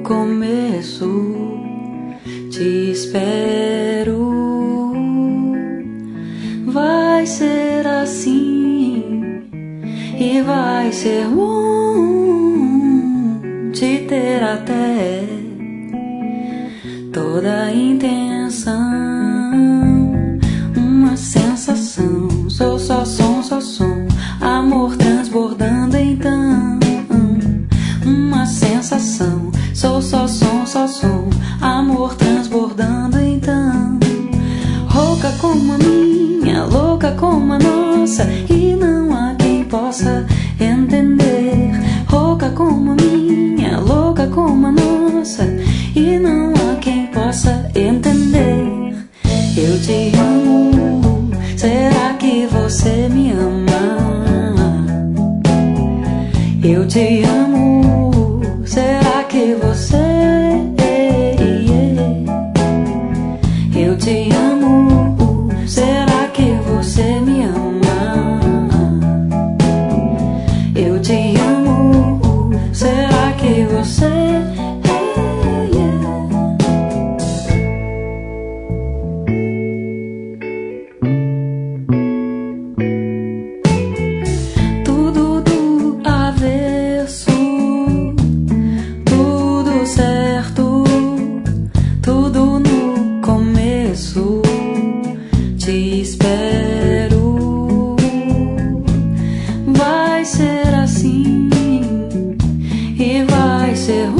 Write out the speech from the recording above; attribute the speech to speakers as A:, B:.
A: começo te espero. Vai ser assim e vai ser bom te ter até toda a intenção. Uma sensação, sou só som, amor transbordando então. Uma sensação, sou só som, amor transbordando então. Rouca como a minha, louca como a nossa, e não há quem possa entender. Rouca como a minha, louca como a nossa, e não há quem possa entender. Eu te amo, será que você me ama? Eu te amo, será que você? Eu te amo, será que você me ama? Eu te amo, será que você? Tudo do avesso, tudo certo, tudo no começo. Te espero. Vai ser assim e vai ser